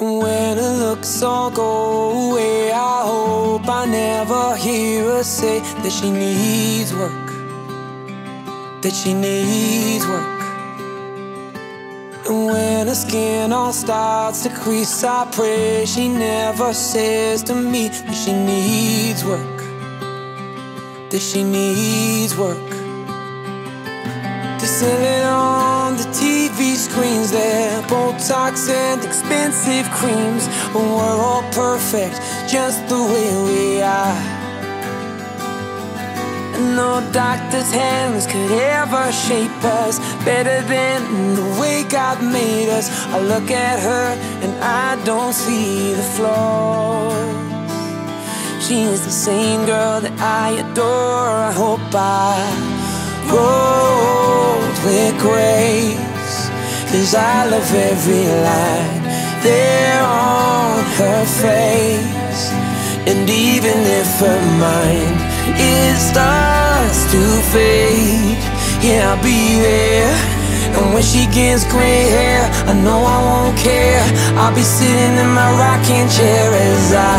And when her looks all go away, I hope I never hear her say that she needs work, that she needs work. And when her skin all starts to crease, I pray she never says to me that she needs work, that she needs work. They sell it on the TV screens, their Botox and expensive creams. But we're all perfect just the way we are, and no doctor's hands could ever shape us better than the way God made us. I look at her and I don't see the flaws. She is the same girl that I adore. I hope I rose with grace, 'cause I love every line there on her face. And even if her mind it starts to fade, yeah, I'll be there. And when she gets gray hair, I know I won't care. I'll be sitting in my rocking chair as I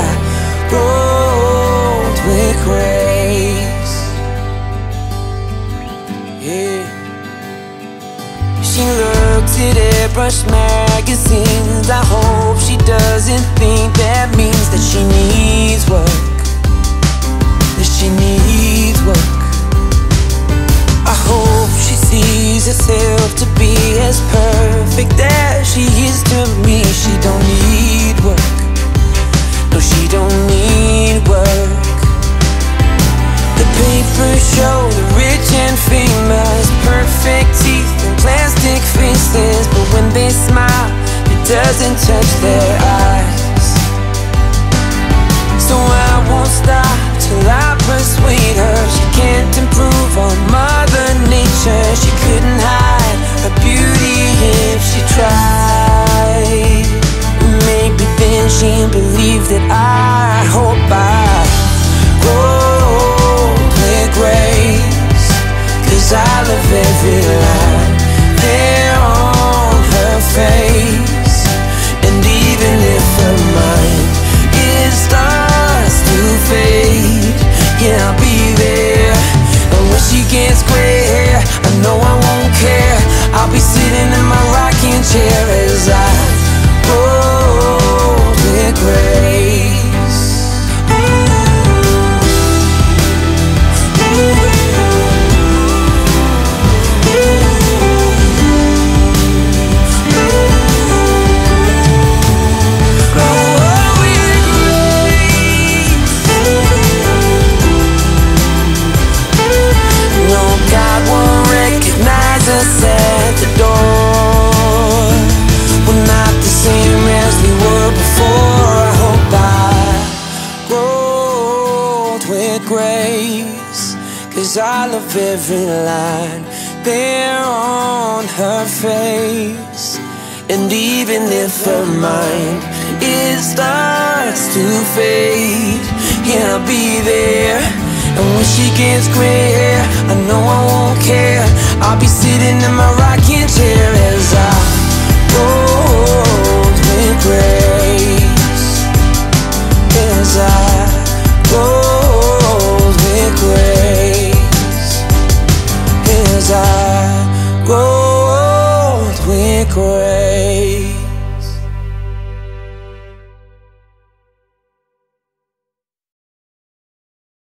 rode with grace. Yeah. She looks at airbrush magazines. I hope she doesn't think that means that she needs work, that she needs work. I hope she sees herself to be as perfect as she is to me. She don't need work, no, she don't need work. The papers show the rich and famous, perfect teeth and plastic faces, but when they smile, it doesn't touch their eyes. So I won't stop till I persuade her she can't improve on Mother Nature. She couldn't hide her beauty if she tried. Maybe then she'll believe that I hope I rode with grace, 'cause I love every line there on her face. And even if her mind it starts to fade, yeah, I'll be there. And when she gets gray hair, I know I won't care. I'll be sitting in my rocking chair as I rode with grace. Us at the door, we're not the same as we were before. I hope I rode with grace, 'cause I love every line there on her face. And even if her mind it starts to fade, yeah, I'll be there. And when she gets gray hair, I know I won't care. I'll be sitting in my rocking chair as I roll